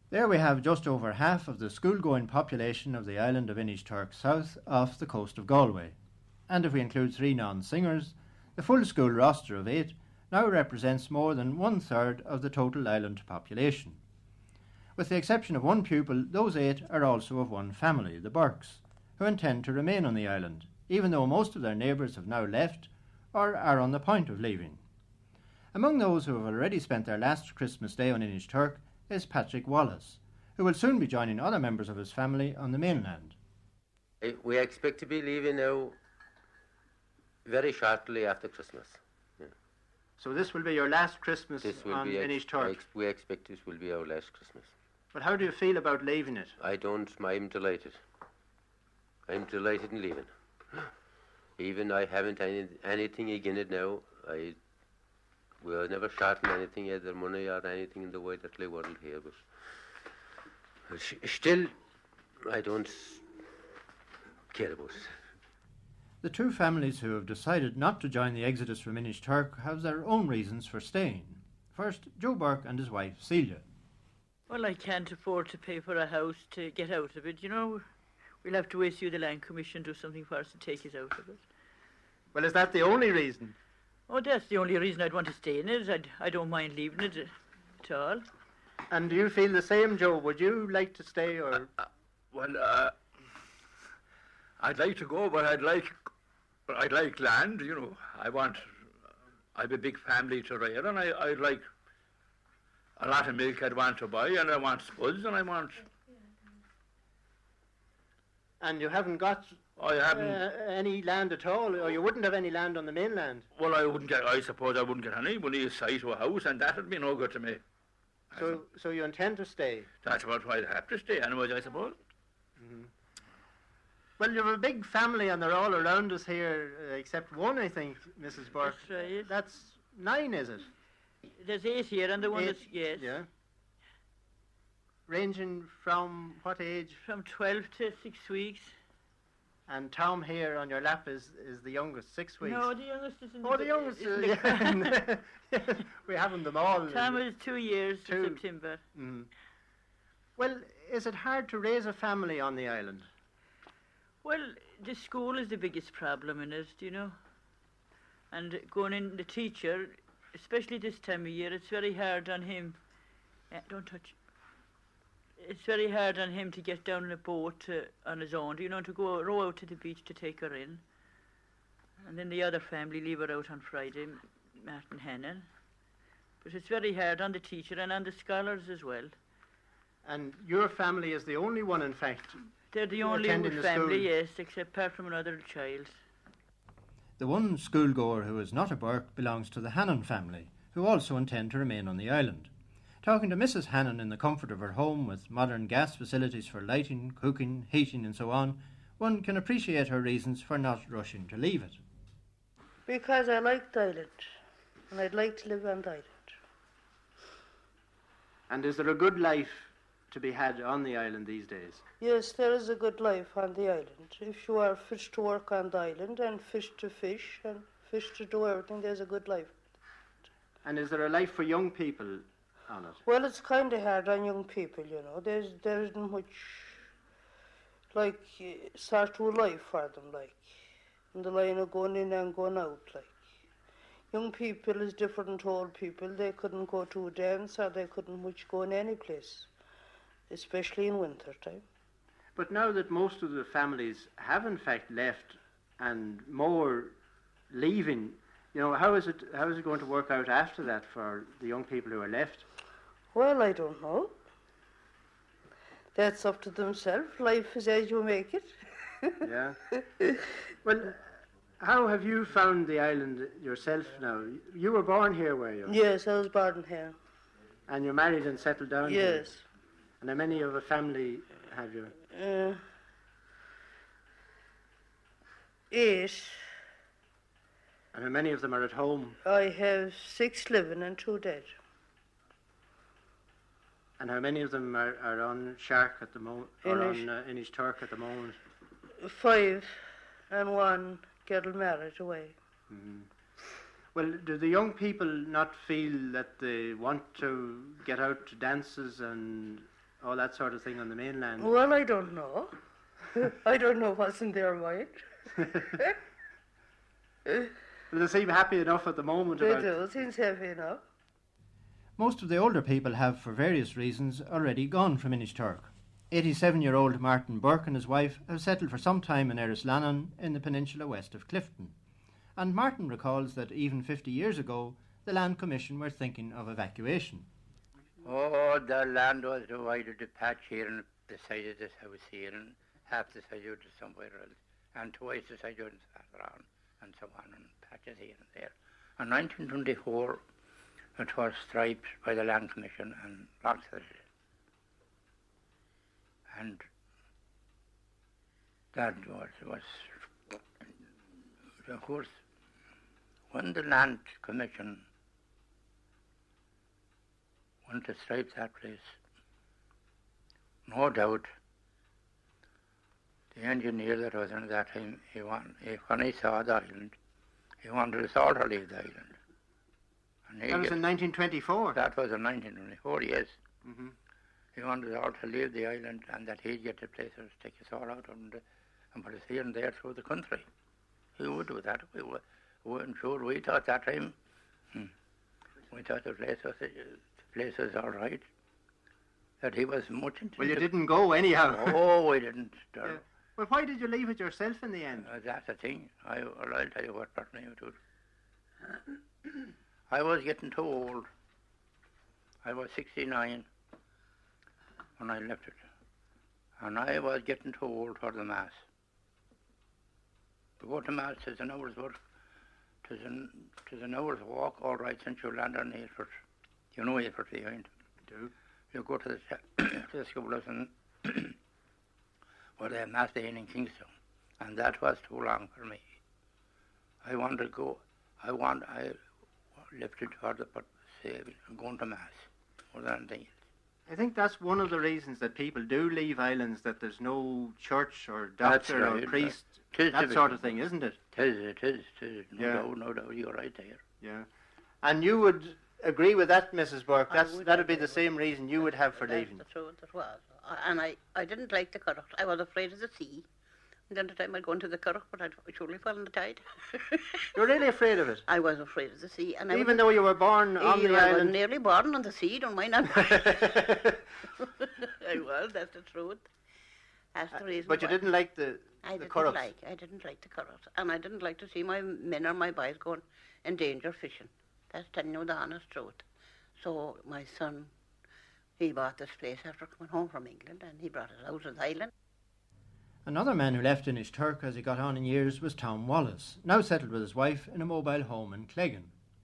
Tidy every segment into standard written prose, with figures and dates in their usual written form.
There we have just over half of the school-going population of the island of Inishturk South off the coast of Galway. And if we include 3 non-singers, the full school roster of 8 now represents more than 1/3 of the total island population. With the exception of 1 pupil, those 8 are also of one family, the Burkes, who intend to remain on the island, even though most of their neighbours have now left or are on the point of leaving. Among those who have already spent their last Christmas Day on Inishturk is Patrick Wallace, who will soon be joining other members of his family on the mainland. We expect to be leaving now very shortly after Christmas. Yeah. So this will be your last Christmas on Inishturk? We expect this will be our last Christmas. But how do you feel about leaving it? I'm delighted. I'm delighted in leaving. Even I haven't anything against it now. We'll never shorten anything, either money or anything in the wider world here, but still, I don't care about it. The 2 families who have decided not to join the exodus from Inishturk have their own reasons for staying. First, Joe Burke and his wife, Celia. Well, I can't afford to pay for a house to get out of it, you know. We'll have to issue the Land Commission, do something for us to take us out of it. Well, is that the only reason? Oh, that's the only reason I'd want to stay in it. I don't mind leaving it at all. And do you feel the same, Joe? Would you like to stay, or...? I'd like to go, but I'd like land, you know. I've a big family to rear, and I'd like a lot of milk I'd want to buy, and I want spuds, and I want... And you haven't got any land at all, or you wouldn't have any land on the mainland? Well, I suppose I wouldn't get any money aside to a house, and that'd be no good to me. So you intend to stay? That's about why I'd have to stay anyways, I suppose. Mm-hmm. Well, you have a big family, and they're all around us here, except 1, I think, Mrs. Burke. That's right. That's 9, is it? There's 8 here, and the one that's... Yes. Yeah. Ranging from what age? From 12 to 6 weeks. And Tom here on your lap is the youngest, 6 weeks. No, the youngest is in the... Oh, the youngest is... We haven't them all. Tom is 2 years in September. Mm. Well, is it hard to raise a family on the island? Well, the school is the biggest problem in it, you know. And going in, the teacher, especially this time of year, it's very hard on him. Don't touch. It's very hard on him to get down in a boat on his own, you know, to go row out to the beach to take her in. And then the other family leave her out on Friday, Martin Hannon. But it's very hard on the teacher and on the scholars as well. And your family is the only one, in fact, they're the only family, yes, except apart from another child. The one schoolgoer who is not a Burke belongs to the Hannon family, who also intend to remain on the island. Talking to Mrs. Hannon in the comfort of her home with modern gas facilities for lighting, cooking, heating and so on, one can appreciate her reasons for not rushing to leave it. Because I like the island, and I'd like to live on the island. And is there a good life to be had on the island these days? Yes, there is a good life on the island. If you are fit to work on the island and fit to fish and fish to do everything, there's a good life. And is there a life for young people on it? Well, it's kind of hard on young people, you know. There isn't much, like, start to life for them, like, in the line of going in and going out, like. Young people is different to old people. They couldn't go to a dance or they couldn't much go in any place, especially in winter time. But now that most of the families have in fact left and more leaving, you know, how is it going to work out after that for the young people who are left? Well, I don't know. That's up to themselves. Life is as you make it. Yeah. Well, how have you found the island yourself now? You were born here, were you? Yes, I was born here. And you're married and settled down here? Yes. And how many of a family have you? 8. And how many of them are at home? I have 6 living and 2 dead. And how many of them are on Shark at the moment, or on Inishturk at the moment? 5, and 1 getting married away. Mm-hmm. Well, do the young people not feel that they want to get out to dances and all that sort of thing on the mainland? Well, I don't know. I don't know what's in their mind. Well, they seem happy enough at the moment. They do, seems happy enough. Most of the older people have, for various reasons, already gone from Inishturk. 87-year-old Martin Burke and his wife have settled for some time in Erislannon in the peninsula west of Clifton. And Martin recalls that even 50 years ago, the Land Commission were thinking of evacuation. Oh, the land was divided, a patch here and the side of this house here and half the side of it somewhere else, and twice the side of it around, and so on, and patches here and there. In 1924, it was striped by the Land Commission and lots of it. And that was of course, when the Land Commission went to stripe that place, no doubt the engineer that was in that time, when he saw the island, he wanted us all to leave the island. And That was in 1924? That was in 1924, yes. Mm-hmm. He wanted us all to leave the island and that he'd get the place to take us all out and put us here and there through the country. He would do that. We weren't sure. We thought that time, we thought the place was all right. That he was much into. Well, you didn't go anyhow. Oh, we didn't. Yeah. Well, why did you leave it yourself in the end? That's the thing. I'll tell you what brought me to it. I was getting too old. I was 69 when I left it. And I was getting too old for the Mass. To go to Mass is an hour's work. Tis an hour's walk, all right, since you land on Aylford. You know Aylford behind. Do. You go to the school and where they have Mass day in Kingston. And that was too long for me. I wanted to go. I lifted for the going to Mass more than anything else. I think that's one of the reasons that people do leave islands, that there's no church or doctor or priest, that sort of thing, isn't it? It is. No doubt, you're right there. Yeah. And you would agree with that, Mrs. Burke? That would be the same reason you would have for leaving. That's the truth, it was. And I didn't like the curragh. I was afraid of the sea. And then the time I'd go into the curragh, but I'd surely fall in the tide. You're really afraid of it? I was afraid of the sea. And even though you were born on the island? I was nearly born on the sea, don't mind that. I was, that's the truth. That's the reason. But you didn't like the curraghs? I didn't like the curraghs. And I didn't like to see my men or my boys going in danger fishing. That's telling you the honest truth. So my son, he bought this place after coming home from England, and he brought it out of the island. Another man who left Inishturk as he got on in years was Tom Wallace, now settled with his wife in a mobile home in Cleggan.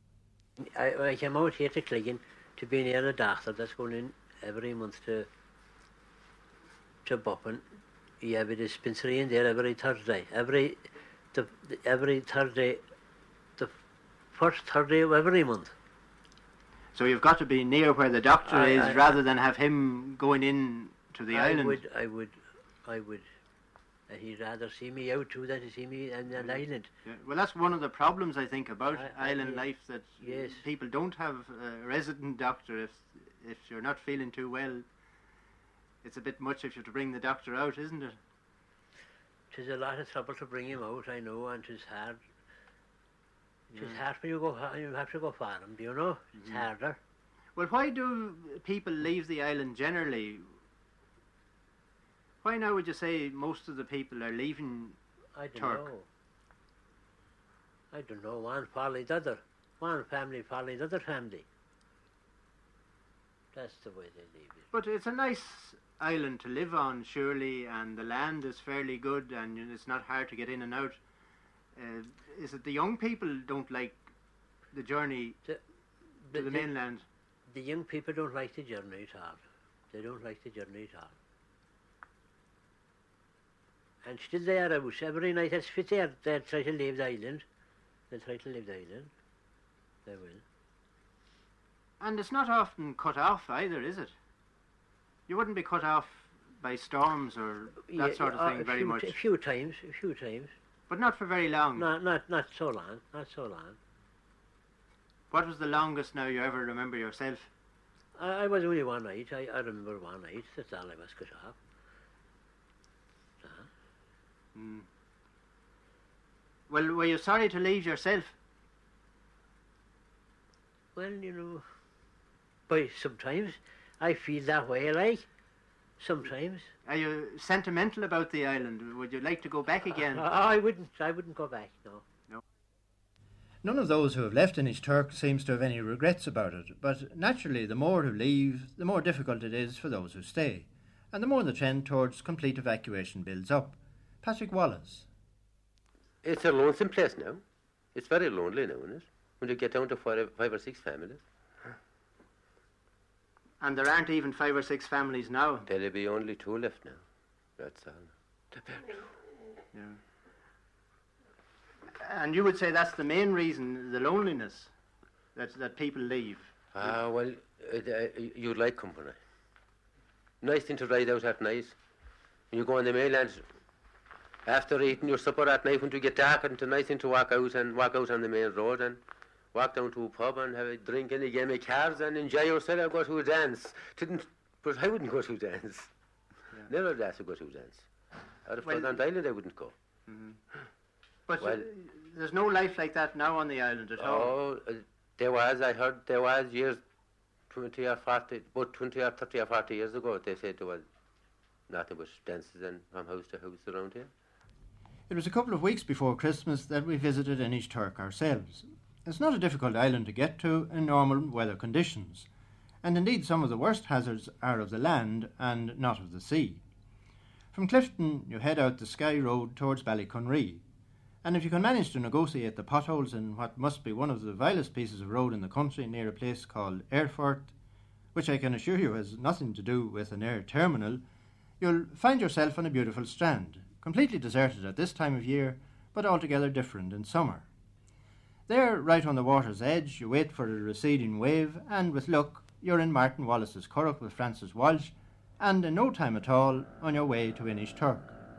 I came out here to Cleggan to be near a doctor that's going in every month to Buppen. You have a dispensary in there every Thursday. Every Thursday, the first Thursday of every month. So you've got to be near where the doctor is, rather than have him going in to the island. I would. He'd rather see me out too than to see me on an island. Yeah. Well, that's one of the problems, I think, about island life, that people don't have a resident doctor. If you're not feeling too well, it's a bit much if you have to bring the doctor out, isn't it? 'Tis a lot of trouble to bring him out, I know, and 'tis hard. 'Tis hard when you have to go far, do you know? It's harder. Well, why do people leave the island generally? Why now would you say most of the people are leaving Turk? I don't know. One followed the other. One family followed the other family. That's the way they leave it. But it's a nice island to live on, surely, and the land is fairly good, and it's not hard to get in and out. Is it the young people don't like the journey to the mainland? The young people don't like the journey at all. They don't like the journey at all. And still they are out. Every night that's fit there, they'll try to leave the island. They will. And it's not often cut off either, is it? You wouldn't be cut off by storms or that sort of thing very much. A few times. But not for very long. Not so long. What was the longest now you ever remember yourself? I was only one night. I remember one night. That's all I was cut off. Well, were you sorry to leave yourself? Well, you know, but sometimes I feel that way, like, sometimes. Are you sentimental about the island? Would you like to go back again? I wouldn't go back, no. None of those who have left Inishturk seems to have any regrets about it, but naturally the more who leave, the more difficult it is for those who stay, and the more the trend towards complete evacuation builds up. Patrick Wallace. It's a lonesome place now. It's very lonely now, isn't it? When you get down to 5 or 6 families. And there aren't even 5 or 6 families now. There'll be only 2 left now. That's all. Yeah. And you would say that's the main reason, the loneliness, that people leave? Well, you like company. Nice thing to ride out at night. When you go on the mainland, after eating your supper at night, when you get dark, it's a nice thing to walk out on the main road and walk down to a pub and have a drink and a game of cards and enjoy yourself and go to a dance. But I wouldn't go to a dance. Yeah. Never asked to go to a dance. Out of Pleasant Island, I wouldn't go. Mm-hmm. But there's no life like that now on the island at all. Oh, there was. I heard there was years, 20 or 30 or 30 or 40 years ago, they said there was nothing but dances and from house to house around here. It was a couple of weeks before Christmas that we visited Inishturk ourselves. It's not a difficult island to get to in normal weather conditions, and indeed some of the worst hazards are of the land and not of the sea. From Clifton you head out the Skye Road towards Ballycunree, and if you can manage to negotiate the potholes in what must be one of the vilest pieces of road in the country near a place called Airfort, which I can assure you has nothing to do with an air terminal, you'll find yourself on a beautiful strand, completely deserted at this time of year, but altogether different in summer. There, right on the water's edge, you wait for a receding wave, and with luck, you're in Martin Wallace's Curragh with Francis Walsh, and in no time at all, on your way to Inishturk.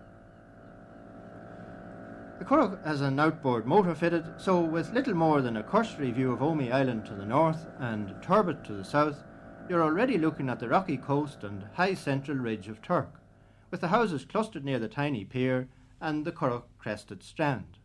The Curragh has an outboard motor fitted, so with little more than a cursory view of Omey Island to the north and Turbot to the south, you're already looking at the rocky coast and high central ridge of Turk, with the houses clustered near the tiny pier and the Curragh crested strand.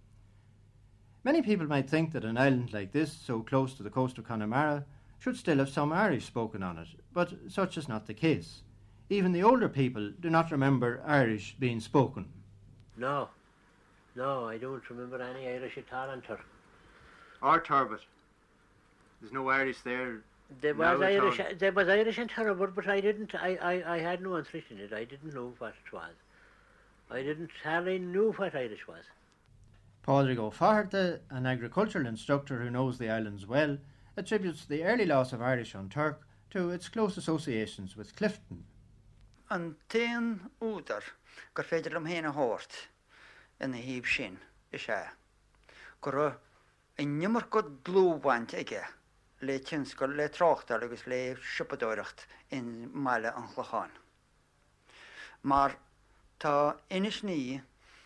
Many people might think that an island like this, so close to the coast of Connemara, should still have some Irish spoken on it, but such is not the case. Even the older people do not remember Irish being spoken. No, I don't remember any Irish at all in Turk. Or Turbot. There's no Irish there. There was Irish in Turbot, but I had no interest in it. I didn't know what it was. I didn't hardly know what Irish was. Pádraig O'Faherty, an agricultural instructor who knows the islands well, attributes the early loss of Irish on Turk to its close associations with Clifton. An téan údar gur féidir am héana hórt in the híb sin is é. Gur a nimmer go blúhaint ige le tinscoil le tráchtar agus le sipadóireacht in Maile an Chlachán. Mar tá inis ní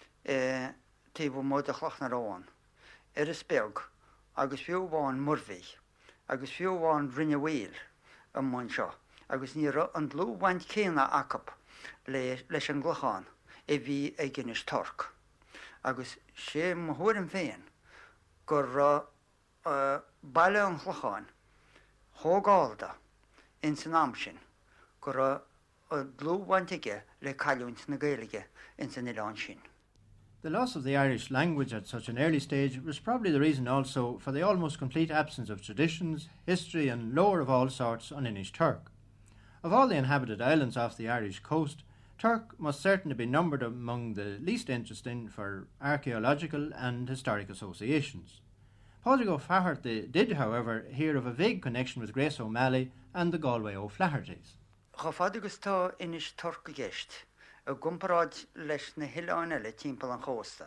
tíbh mód a chlach na ráin is beag agus fiúháin murmhí agus fiúháin rinne bhíl an mún seo agus ní an blúhaint céna acap leis an Chlachán bhí ag Inishturk. Agus sé mhuairim féin gur baile an Chlachán thógáilda in san am sin gur blúhaintige le caiúint na Gaeilge in san Ileán sin. The loss of the Irish language at such an early stage was probably the reason also for the almost complete absence of traditions, history and lore of all sorts on Inishturk. Of all the inhabited islands off the Irish coast, Turk must certainly be numbered among the least interesting for archaeological and historic associations. Pádraig O'Faherty did, however, hear of a vague connection with Grace O'Malley and the Galway O'Flahertys. Chafadagus tá Inishturk gist, a gumparáid leis na hiileáin eile timpeall an chósta.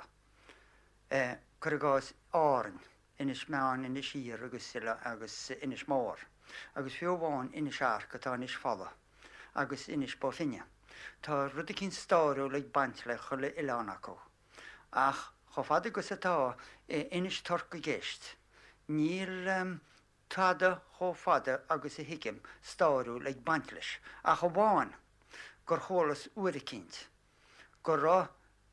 Curigás áran, Inis meán, Inis ír agus Inis mór, agus fiúháin Inis arc atá Inis falla, agus Inis bófinne. Tá rud cinn stáú le bant le chu le Ileán acu. Ach chafadagus atá Inishturk gist, níl Tada ho fada agus a hikim staru like bantlish. A chobaan gur cholas uirikint. Gur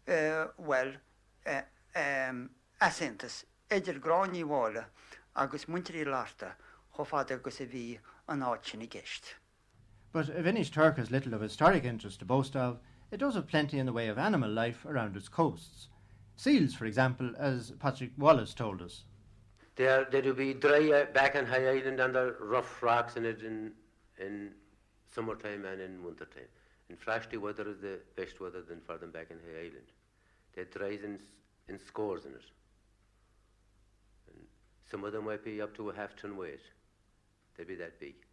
asentas edier grani wala agus muntri larta ho fada agus a vi an áitsin gist. But if Inish Turk has little of historic interest to boast of, it does have plenty in the way of animal life around its coasts. Seals, for example, as Patrick Wallace told us. They do be dry back on High Island and the rough rocks in it in summertime and in wintertime. In frosty weather is the best weather than for them back in High Island. They dry in scores in it. And some of them might be up to a half-ton weight. They'd be that big.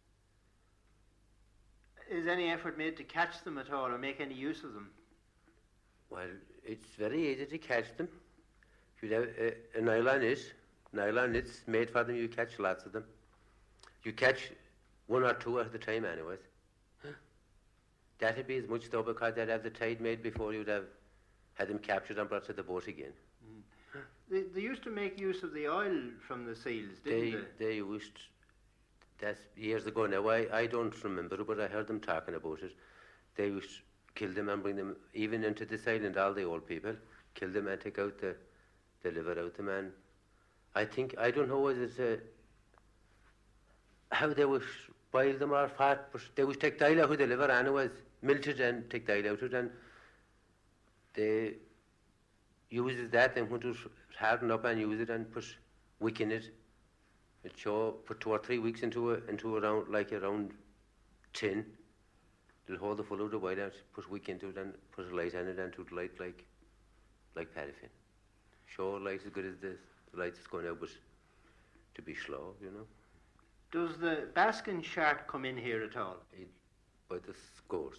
Is any effort made to catch them at all or make any use of them? Well, it's very easy to catch them. If you have a nylon nets made for them, you catch lots of them. You catch 1 or 2 at a time anyways. That'd be as much though because they'd have the tide made before you'd have had them captured and brought to the boat again. They used to make use of the oil from the seals, didn't they? They used. That's years ago now. I don't remember, but I heard them talking about it. They used to kill them and bring them even into this island, all the old people. Kill them and take out the liver out the man. I don't know whether it's how they would boil them or fat, but they would take dial out of the liver anyways, melt it and take dial out of it, and they use that and when it harden up and use it and put wick in it. It put 2 or 3 weeks into around tin. They'll hold the full of the white out, put wick into it and put a light on it and to light like paraffin. Light as good as the light that's going out, but to be slow, you know. Does the Baskin shark come in here at all? By the scores.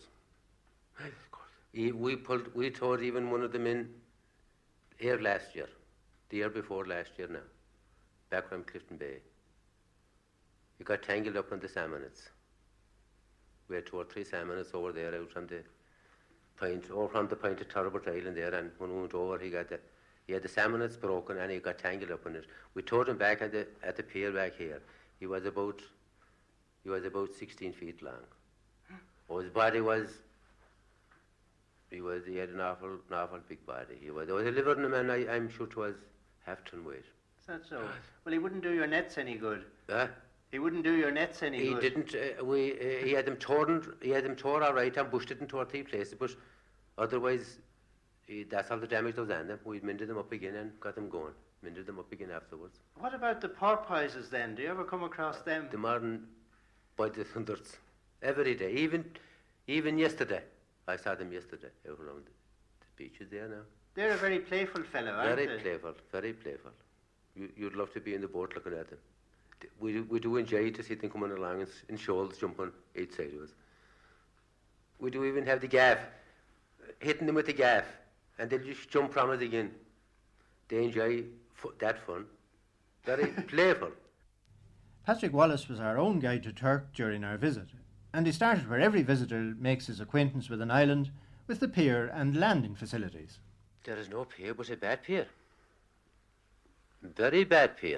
We towed even one of them in here last year, the year before last year now, back from Clifton Bay. He got tangled up on the salmonids. We had 2 or 3 salmonids over there out from the point of Turbot Island there, and when we went over he had the salmonids broken and he got tangled up in it. We towed him back at the pier back here. He was about 16 feet long. His body he had an awful big body. There was a liver in him, and I'm sure it was half-ton weight. Is that so? Well, he wouldn't do your nets any good. He wouldn't do your nets any good. He didn't. He had them torn all right and bushed it in 2 or 3 places, but otherwise, that's all the damage that was on them. We mended them up again and got them going. Mended them up again afterwards. What about the porpoises then? Do you ever come across them? The modern by the hundreds every day. Even yesterday, I saw them yesterday out around the beaches there now. They're a very playful fellow, aren't they? Very playful, very playful. You'd love to be in the boat looking at them. We do enjoy to see them coming along in shoals jumping each side of us. We do even have the gaff, hitting them with the gaff, and they'll just jump from it again. They enjoy that fun. Very playful. Patrick Wallace was our own guide to Turk during our visit, and he started where every visitor makes his acquaintance with an island, with the pier and landing facilities. There is no pier but a bad pier. Very bad pier.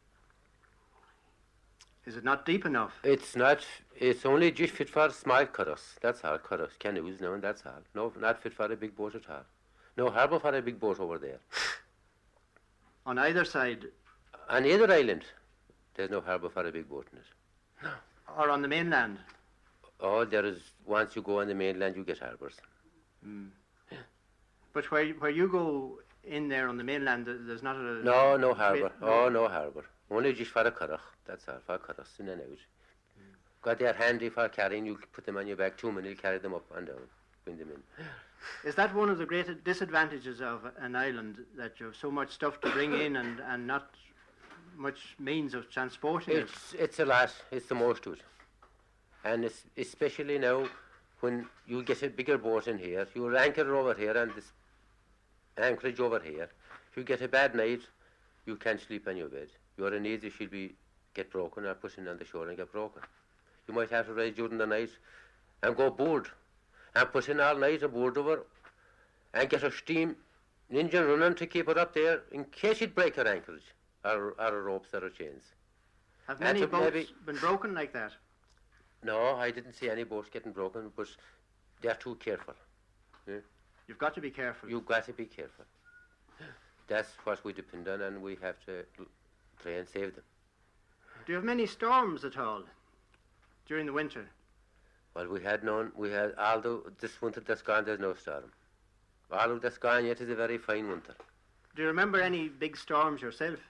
Is it not deep enough? It's not. It's only just fit for small cutters. That's all, cutters, canoes now, and that's all. No, not fit for a big boat at all. No harbour for a big boat over there. On either side? On either island, there's no harbour for a big boat in it. No. Or on the mainland? Oh, there is. Once you go on the mainland, you get harbours. Yeah. But where you go in there on the mainland, there's not a... No harbour. No harbour. Only just for a currach. That's all, for currachs in and out. Got there handy for carrying. You put them on your back, 2 minutes, carry them up and down, bring them in. Is that one of the great disadvantages of an island, that you have so much stuff to bring in and not much means of transporting it? It's a lot. It's the most to it. And it's especially now when you get a bigger boat in here, you'll anchor over here and this anchorage over here. If you get a bad night, you can't sleep on your bed. Your knees should get broken or pushed in on the shore and get broken. You might have to rise during the night and go board and push in all night aboard over and get a steam engine running to keep it up there in case you'd break your anchorage or ropes or chains. Have many took boats maybe- been broken like that? No, I didn't see any boats getting broken, but they're too careful. You've got to be careful. You've got to be careful. That's what we depend on, and we have to try and save them. Do you have many storms at all during the winter? Well, we had none. We had, although this winter that's gone, there's no storm. All of that's gone yet is a very fine winter. Do you remember any big storms yourself?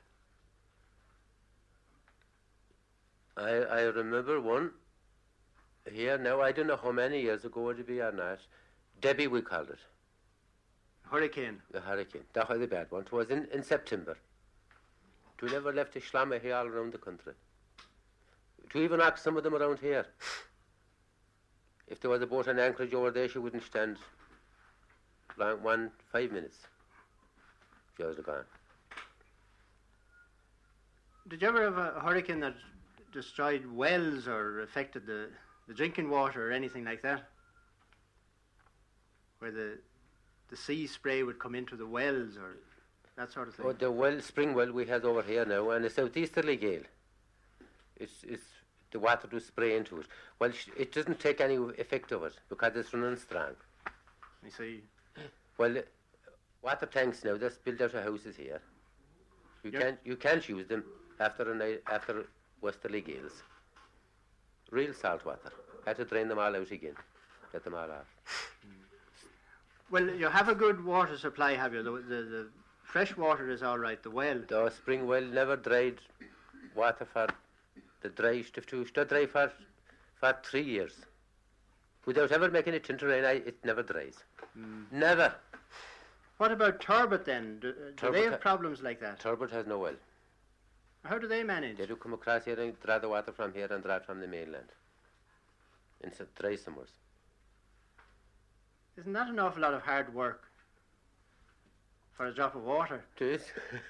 I remember one here now. I don't know how many years ago would it be or not. Debbie, we called it. Hurricane. The hurricane. That was a bad one. It was in September. We never left a slammer here all around the country. To even knock some of them around here. If there was a boat in anchorage over there, she wouldn't stand long, 5 minutes. She was gone. Did you ever have a hurricane that destroyed wells or affected the drinking water or anything like that? Where the sea spray would come into the wells or that sort of thing? Oh, the spring well we had over here now, and a southeasterly gale. It's the water to spray into it. Well, it doesn't take any effect of it because it's running strong. I see. Well, water tanks now, they're built out of houses here. You can't use them after westerly gales. Real salt water. Had to drain them all out again. Get them all off. Well, you have a good water supply, have you? The fresh water is all right, the well. The spring well never dried water for the dry stuff to dry for 3 years. Without ever making it into rain, it never dries. Never. What about Turbot then? Do they have problems like that? Turbot has no well. How do they manage? They do come across here and draw the water from here and draw it from the mainland. In dry summers. Isn't that an awful lot of hard work for a drop of water? It is.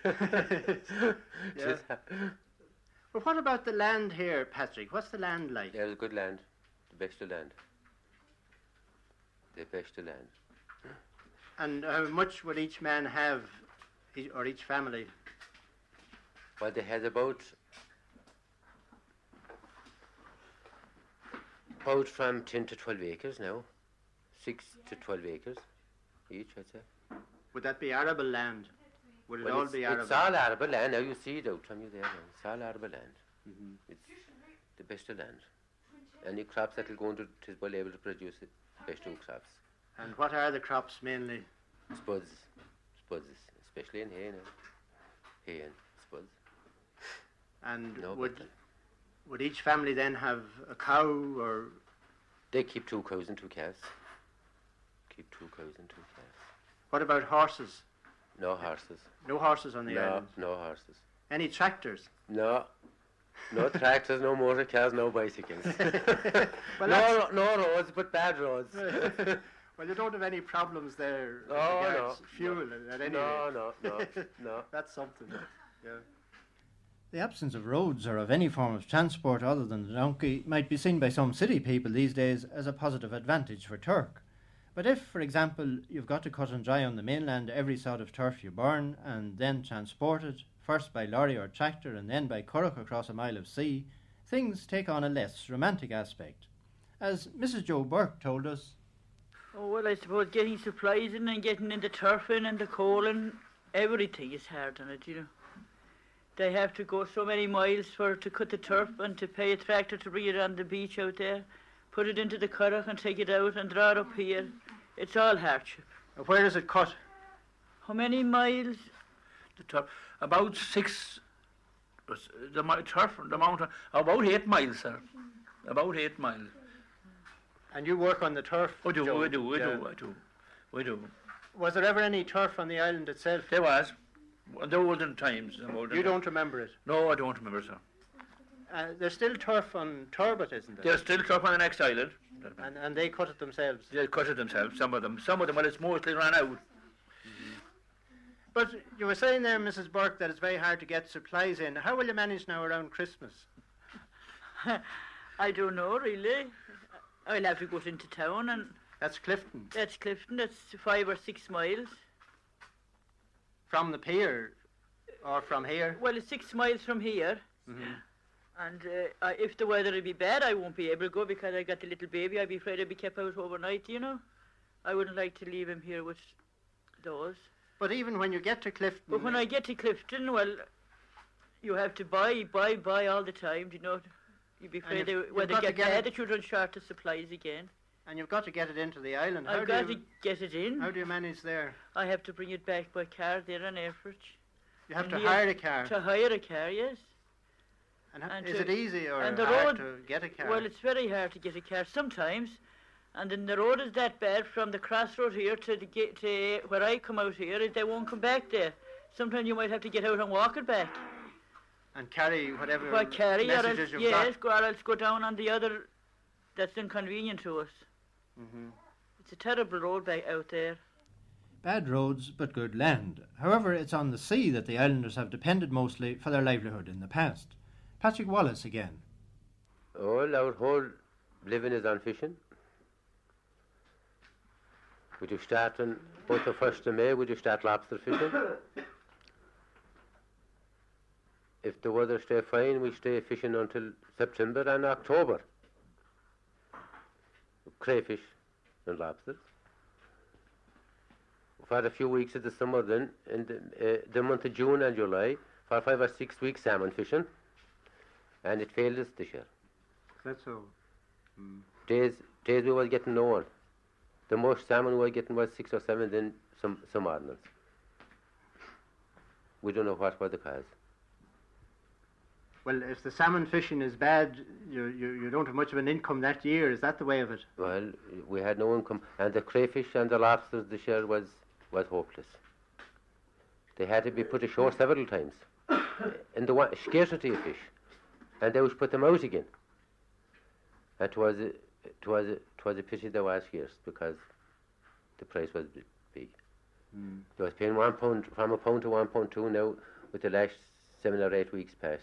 Yeah. But what about the land here, Patrick? What's the land like? There's good land. The best of land. The best of land. And how much would each man have, or each family? Well, they had about from 10 to 12 acres now. 6 to 12 acres each, I'd say. Would that be arable land? Would it Well, all be arable? It's all arable land. Now you see it out from you there. Now. It's all arable land. Mm-hmm. It's the best of land. Any crops that will go into it is well able to produce it. Best of crops. And what are the crops mainly? Spuds, especially in hay now. Hay and spuds. And No, would each family then have a cow or? They keep 2 cows and 2 calves. Keep 2 cows and 2 calves. What about horses? No horses. No horses on the island? No horses. Any tractors? No. No tractors, no motor cars, no bicycles. Well, no roads, but bad roads. Well, you don't have any problems there No, with regards no, fuel at any rate. No. That's something, yeah. The absence of roads or of any form of transport other than the donkey might be seen by some city people these days as a positive advantage for Turk. But if, for example, you've got to cut and dry on the mainland every sod of turf you burn and then transport it, first by lorry or tractor and then by curragh across a mile of sea, things take on a less romantic aspect. As Mrs. Joe Burke told us, Oh, well, I suppose getting supplies in and getting in the turf in and the coal and everything is hard on it, you know. They have to go so many miles to cut the turf and to pay a tractor to bring it on the beach out there, put it into the curragh and take it out and draw it up here. It's all hardship. Where is it cut? How many miles? The turf, about 6, the turf, the mountain, about 8 miles, sir. About 8 miles. And you work on the turf? We do. Was there ever any turf on the island itself? There was. The olden times. You don't remember it? No, I don't remember, sir. There's still turf on Turbot, isn't there? There's still turf on the next island. And they cut it themselves? They cut it themselves, some of them, well, it's mostly run out. But you were saying there, Mrs. Burke, that it's very hard to get supplies in. How will you manage now around Christmas? I don't know, really. I'll have to go into town and... That's Clifton? That's Clifton, that's 5 or 6 miles. From the pier? Or from here? Well, it's 6 miles from here. Mm-hmm. And if the weather will be bad, I won't be able to go because I got the little baby. I'd be afraid I'd be kept out overnight, you know. I wouldn't like to leave him here with those. But even when you get to Clifton... But when I get to Clifton, well, you have to buy all the time, you know. You'd be afraid when they get bad, that you'd run short of supplies again. And you've got to get it into the island. I've got to get it in. How do you manage there? I have to bring it back by car there on Airfort. You have to hire a car? To hire a car, yes. And is it easy or hard to get a car? Well, it's very hard to get a car sometimes. And then the road is that bad from the crossroad here to the gate to where I come out here, they won't come back there. Sometimes you might have to get out and walk it back. And carry whatever messages you've got? Yes, or else go down on the other that's inconvenient to us. Mm-hmm. It's a terrible road back out there. Bad roads, but good land. However, it's on the sea that the islanders have depended mostly for their livelihood in the past. Patrick Wallace again. All our whole living is on fishing. We do start on about the 1st of May, we do start lobster fishing. If the weather stay fine, we stay fishing until September and October. Crayfish and lobsters. We've had a few weeks of the summer then, in the month of June and July, for 5 or 6 weeks salmon fishing, and it failed us this year. That's so. Days we were getting no one. The most salmon we were getting was 6 or 7, then some ordinals. We don't know what were the cause. Well, if the salmon fishing is bad, you don't have much of an income that year. Is that the way of it? Well, we had no income, and the crayfish and the lobsters this year was hopeless. They had to be put ashore several times, in the scarcity of fish, and they would put them out again. And it was a pity they were scarce because the price was big. They was paying £1 from £1 to £1.2 now, with the last 7 or 8 weeks past.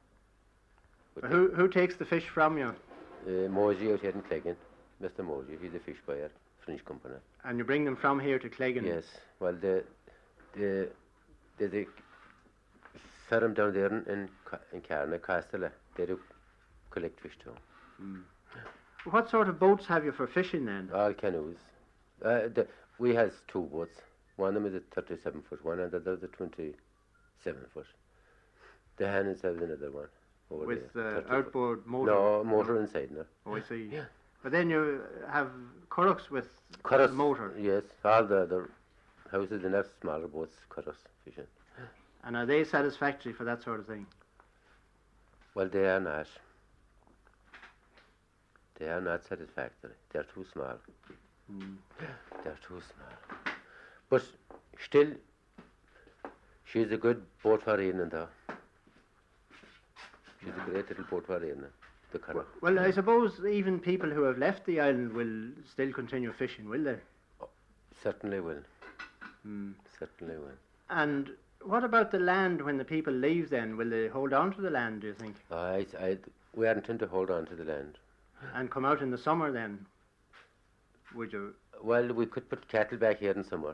Who takes the fish from you? Mosey out here in Cleggan, Mr. Mosey. He's a fish buyer, French company. And you bring them from here to Cleggan? Yes. Well, there's a firm down there in Carna, Castella. They do collect fish too. What sort of boats have you for fishing then? All canoes. We has 2 boats. One of them is a 37-foot one, and the other is a 27-foot. The Hannons have another one. With outboard motor? No, motor inside now. Oh, I see. Yeah. But then you have currachs with motor? Yes. All the other houses in that smaller boats, currachs fishing. And are they satisfactory for that sort of thing? Well, they are not. They are not satisfactory. They're too small. They're too small. But still, she's a good boat for Ian though. She's a great little boat for Ian, the currach. Well, I suppose even people who have left the island will still continue fishing, will they? Oh, certainly will. Certainly will. And what about the land when the people leave then? Will they hold on to the land, do you think? We intend to hold on to the land. And come out in the summer then? Would you? Well, we could put cattle back here in summer.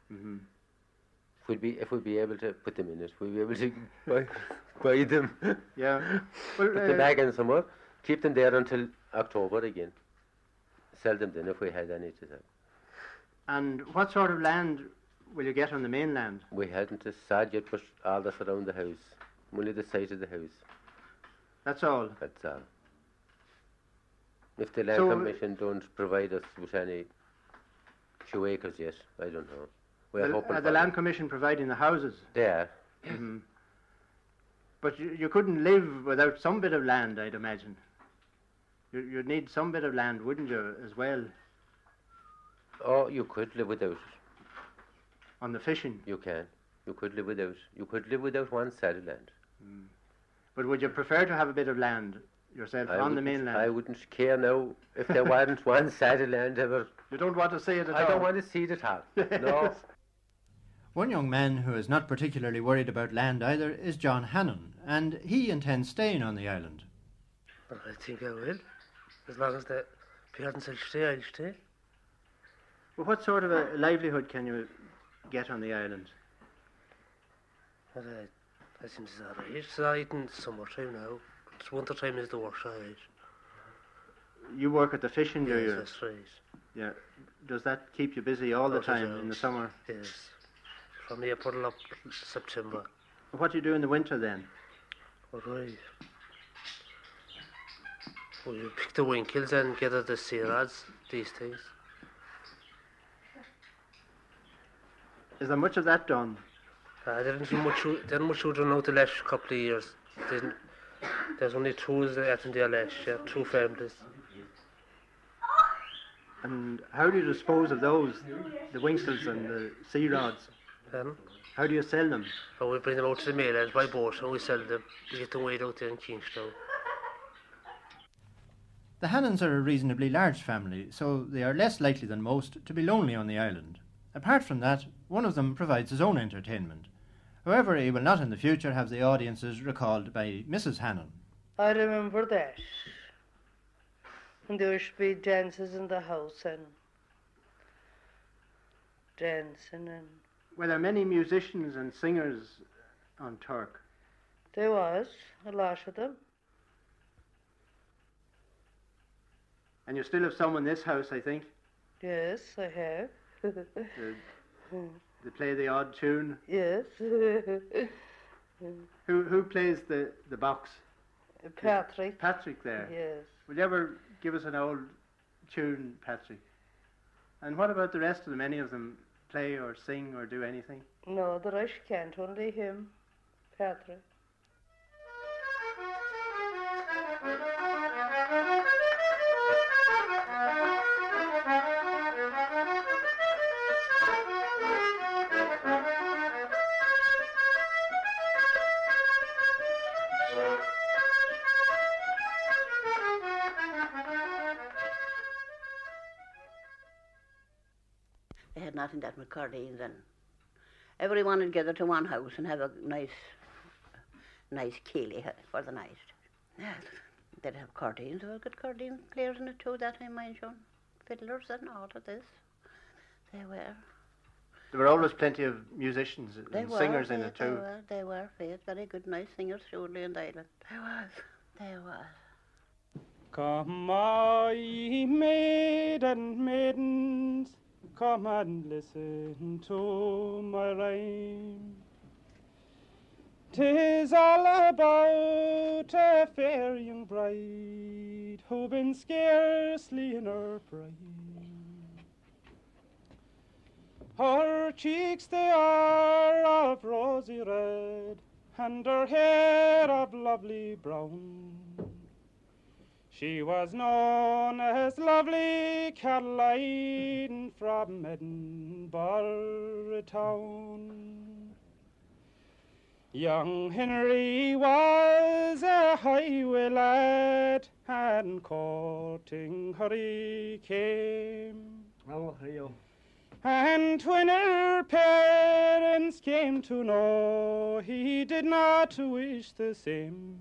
If we'd be able to put them in it, we'd be able to buy them. Yeah. Well, put them back in summer, keep them there until October again. Sell them then if we had any to sell. And what sort of land will you get on the mainland? We hadn't decided yet, but all that's around the house. Only the site of the house. That's all? That's all. If the Land Commission don't provide us with any few acres yet, I don't know. Are the Land Commission providing the houses? They are. But you couldn't live without some bit of land, I'd imagine. You'd need some bit of land, wouldn't you, as well? Oh, you could live without it. On the fishing? You can. You could live without. You could live without one side of land. But would you prefer to have a bit of land yourself on the mainland? I wouldn't care now if there wasn't one side of land ever. You don't want to see it at all? I don't want to see it at all. No. One young man who is not particularly worried about land either is John Hannon, and he intends staying on the island. Well, I think I will. As long as the parents will stay, I'll stay. Well, what sort of a livelihood can you get on the island? Well, I think it's all right. It's all right in summertime now. winter time is the worst, right? You work at the fishing, do Yes, you? that's right. Yeah. Does that keep you busy all the Not time as in the summer? Yes. From April up September. What do you do in the winter then? What right? Well, you pick the winkles and get at the sea rods these days. Is there much of that done? I didn't do much. Didn't much out the last couple of years. There's only two at in the last year, 2 families. And how do you dispose of those, the winkles and the sea rods? How do you sell them? Oh, we bring them out to the mainland by boat and we sell them. We get them weighed out there in Kingstown. The Hannons are a reasonably large family, so they are less likely than most to be lonely on the island. Apart from that, one of them provides his own entertainment. However, he will not in the future have the audiences recalled by Mrs. Hannon. I remember that. And there used to be dances in the house and dancing and... Were there many musicians and singers on Turk? There was, a lot of them. And you still have some in this house, I think? Yes, I have. They play the odd tune? Yes. Who plays the box? Patrick. Patrick there? Yes. Will you ever give us an old tune, Patrick? And what about the rest of them? Any of them play or sing or do anything? No, the rest can't, only him, Patrick. They had nothing that McCarthy's, and everyone would gather to one house and have a nice ceilidh for the night. Yes. They'd have cardines, there were good cardine players in it too that time, mind you. Fiddlers and all of this. They were. There were always plenty of musicians and singers in it too. They were, Faith. Very good, nice singers, surely, in the island. There was. Come, all ye maidens, come and listen to my rhyme. 'Tis all about a fair young bride who been scarcely in her prime. Her cheeks they are of rosy red, and her hair of lovely brown. She was known as lovely Caroline from Edinburgh town. Young Henry was a highway lad, and courting her he came. Oh, Rio. And when her parents came to know, he did not wish the same.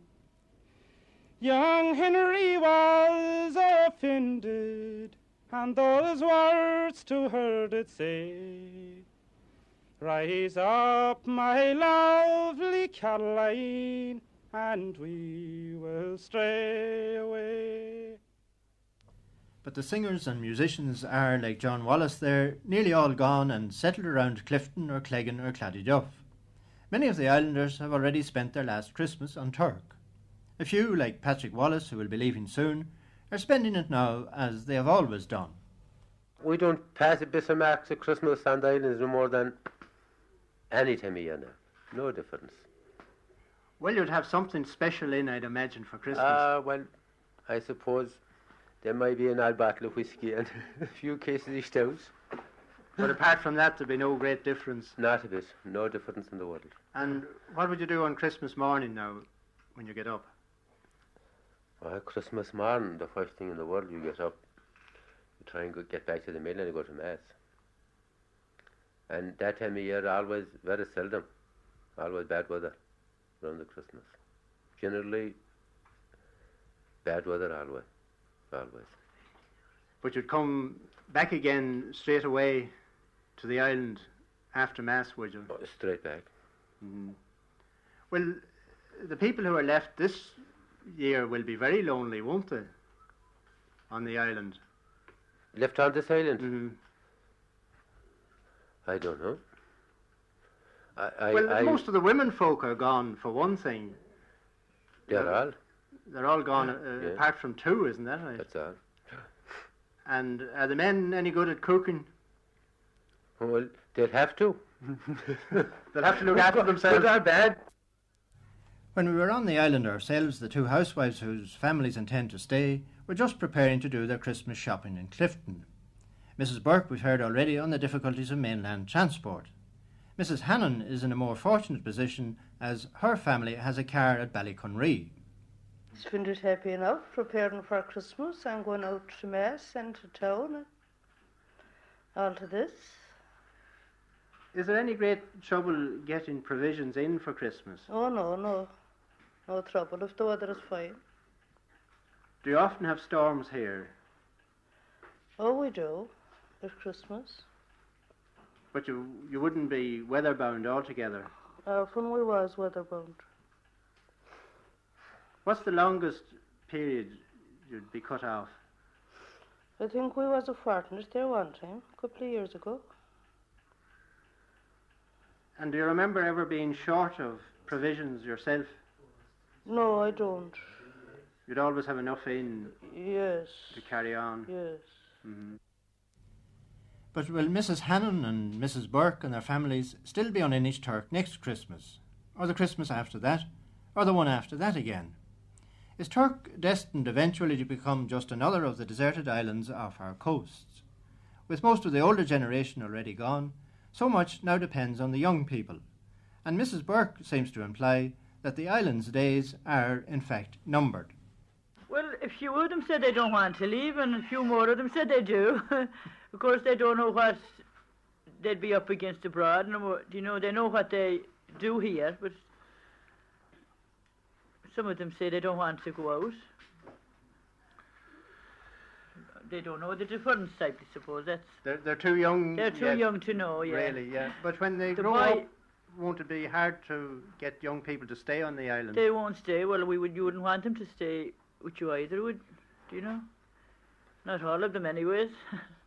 Young Henry was offended, and those words to her did say, Rise up, my lovely Caroline, and we will stray away. But the singers and musicians are, like John Wallace there, nearly all gone and settled around Clifton or Cleggan or Claddyduff. Many of the islanders have already spent their last Christmas on Turk. A few, like Patrick Wallace, who will be leaving soon, are spending it now as they have always done. We don't pass a bit of marks at Christmas on the islands no more than any time of year now. No difference. Well, you'd have something special in, I'd imagine, for Christmas. Well, I suppose there might be an odd bottle of whiskey and a few cases of stout. But apart from that, there'd be no great difference. Not a bit. No difference in the world. And what would you do on Christmas morning now, when you get up? Well, Christmas morning, the first thing in the world, you get up, you try and get back to the mill and go to Mass. And that time of year, always, very seldom, always bad weather around the Christmas. Generally, bad weather always. But you'd come back again straight away to the island after Mass, would you? Straight back. Mm-hmm. Well, the people who are left this year will be very lonely, won't they? On the island. Left on this island? Mm-hmm. I don't know. Most of the women folk are gone, for one thing. They're all? They're all gone, yeah. apart from two, isn't that right? That's all. And are the men any good at cooking? Well, they'll have to. They'll have to look after themselves. Good or bad. When we were on the island ourselves, the two housewives whose families intend to stay were just preparing to do their Christmas shopping in Clifton. Mrs. Burke, we've heard already, on the difficulties of mainland transport. Mrs. Hannon is in a more fortunate position as her family has a car at Ballycunree. Spend happy enough, preparing for Christmas and going out to Mass and to town and all to this. Is there any great trouble getting provisions in for Christmas? Oh, no trouble if the weather is fine. Do you often have storms here? Oh, we do, at Christmas. But you wouldn't be weather-bound altogether? Often we was weather-bound. What's the longest period you'd be cut off? I think we was a fortnight there one time, a couple of years ago. And do you remember ever being short of provisions yourself? No, I don't. You'd always have enough in Yes. to carry on? Yes. Mm-hmm. But will Mrs. Hannon and Mrs. Burke and their families still be on Inishturk next Christmas, or the Christmas after that, or the one after that again? Is Turk destined eventually to become just another of the deserted islands off our coasts? With most of the older generation already gone, so much now depends on the young people, and Mrs. Burke seems to imply that the island's days are, in fact, numbered. Well, a few of them said they don't want to leave, and a few more of them said they do. Of course, they don't know what they'd be up against abroad. They know what they do here, but some of them say they don't want to go out. They don't know the difference type, I suppose. They're too young. They're too young to know, yeah. Really, yeah. But when they grow up, won't it be hard to get young people to stay on the island? They won't stay. Well, you wouldn't want them to stay with you either, would you know? Not all of them anyways.